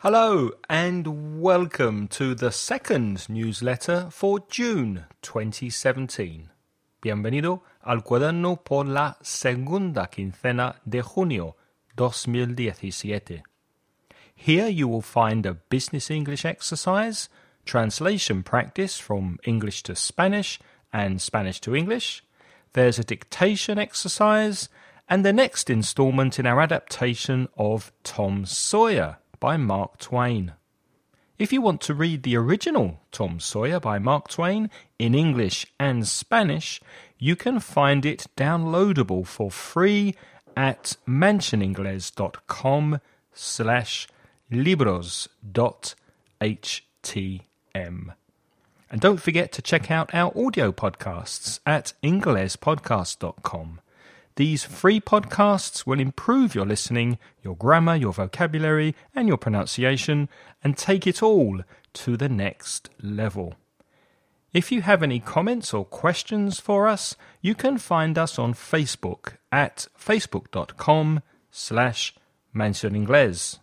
Hello and welcome to the second newsletter for June 2017. Bienvenido al cuaderno por la segunda quincena de junio 2017. Here you will find a business English exercise, translation practice from English to Spanish and Spanish to English. There's a dictation exercise and the next installment in our adaptation of Tom Sawyer by Mark Twain. If you want to read the original Tom Sawyer by Mark Twain in English and Spanish, you can find it downloadable for free at mansioningles.com/libros.htm. And don't forget to check out our audio podcasts at inglespodcast.com. These free podcasts will improve your listening, your grammar, your vocabulary, and your pronunciation, and take it all to the next level. If you have any comments or questions for us, you can find us on Facebook at facebook.com/mansioningles.